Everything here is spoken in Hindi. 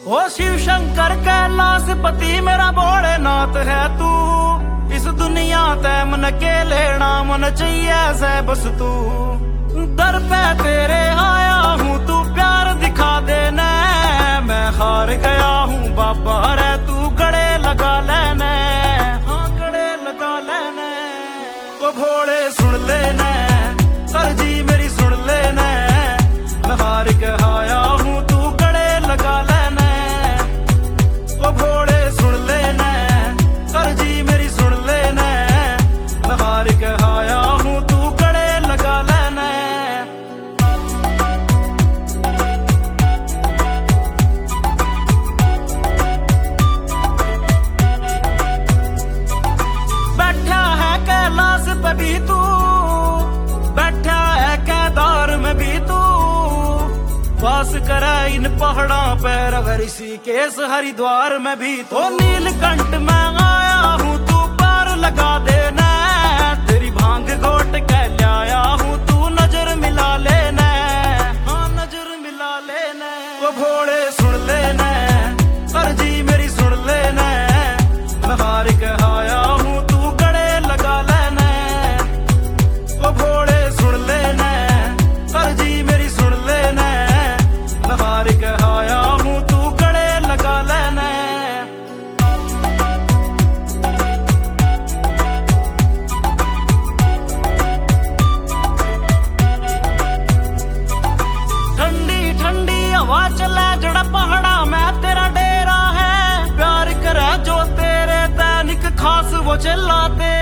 ओ शिव शंकर कैलाशपति मेरा भोलेनाथ है तू। इस दुनिया ते मन के लेना मन चाहिए से बस तू। दर पे तेरे आया हूँ तू प्यार दिखा देना। मैं हार गया हूँ बाबा रे तू गड़े लगा लेने। हाँ गड़े लगा लेने। ओ भोले सुन लेने अर्जी मेरी सुन लेने। मैं हार गया हूँ तू गड़े लगा लेने। ओ भोले सुन लेने अर्जी मेरी सुन लेने। मैं हार गया हूँ तू गड़े लगा लेने। बैठा है कैलाश पे भी तू, बैठा है केदार में भी तू। वास करे इन पहाड़ों पे रवर ऋषिकेश हरिद्वार में भी तो। नीलकंठ में आया हूँ तू पार लगा देना। तेरी भांग घोट के लाया हूँ तू नजर मिला लेना। हाँ नजर मिला लेना। वो भोले सुन लेना अर्जी मेरी सुन लेना। मैं हार गया हूँ तू गड़े लगा लेना। वो भोले सुन लेना अर्जी मेरी सुन लेना। मैं हार गया हूँ तू गड़े लगा लेना। ठंडी ठंडी हवा चले जड़ा पहाड़ा में तेरा डेरा है। प्यार करे जो तेरे दैनिक खास वो चिल्लाते।